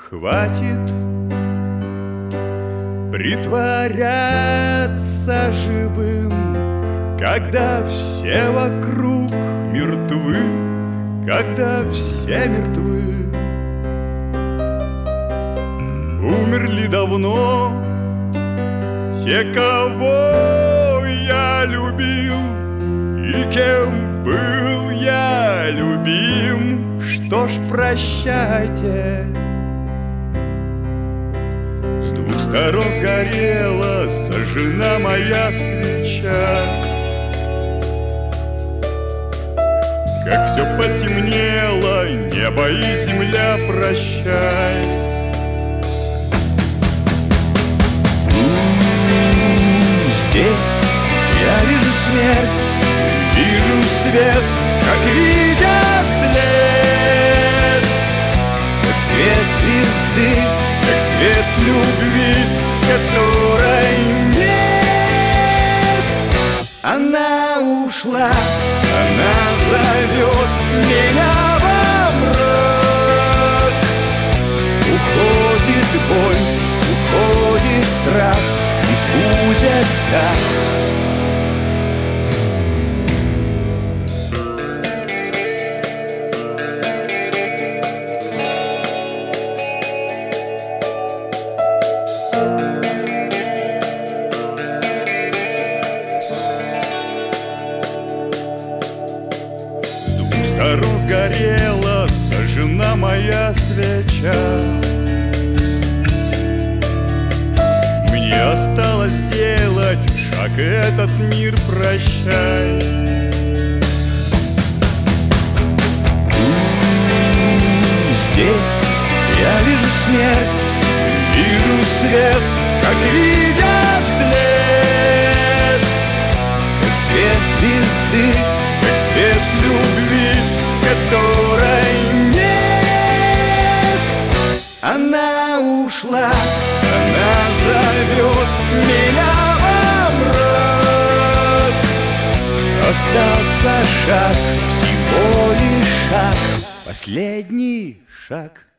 Хватит притворяться живым, когда все вокруг мертвы, когда все мертвы. Умерли давно те, кого я любил, и кем был я любим. Что ж, прощайте. С двух сторон сгорела, сожжена моя свеча. Как все потемнело, небо и земля, прощай. Здесь я вижу смерть, вижу свет, как видят след, как свет звезды, как свет любви, которой нет. Она ушла, она зовет меня во мрак. Уходит боль, уходит страх, пусть будет так. Сторон сгорела, сожжена моя свеча. Мне осталось сделать шаг, и этот мир прощай. Здесь я вижу смерть, вижу свет, как видят след, как свет звезды, как свет любви, которой нет. Она ушла, она зовет меня во мрак. Остался шаг, всего лишь шаг, последний шаг.